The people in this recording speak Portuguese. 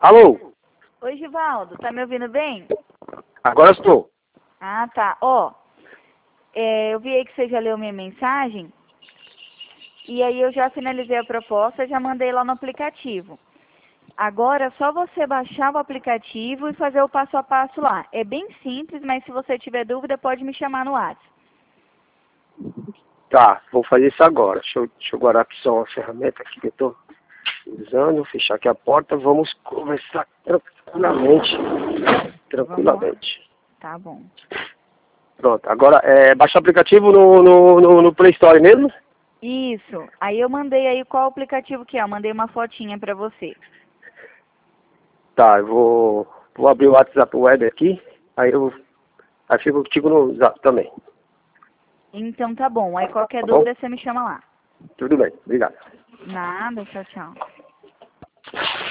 Alô? Oi, Givaldo, tá me ouvindo bem? Agora estou. Ah, tá. Ó, eu vi aí que você já leu minha mensagem. E aí eu já finalizei a proposta, já mandei lá no aplicativo. Agora é só você baixar o aplicativo e fazer o passo a passo lá. É bem simples, mas se você tiver dúvida, pode me chamar no WhatsApp. Tá, vou fazer isso agora. Deixa eu guardar aqui só uma ferramenta aqui que eu tô usando, fechar aqui a porta. Vamos conversar tranquilamente. Tranquilamente. Tá bom. Pronto, agora baixar o aplicativo no Play Store mesmo? Isso. Aí eu mandei aí qual aplicativo que é. Eu mandei uma fotinha pra você. Tá, eu vou abrir o WhatsApp web aqui. Aí fico contigo no Zap também. Então tá bom. Aí qualquer Tá bom? dúvida você me chama lá. Tudo bem, obrigado. Nada, tchau, tchau.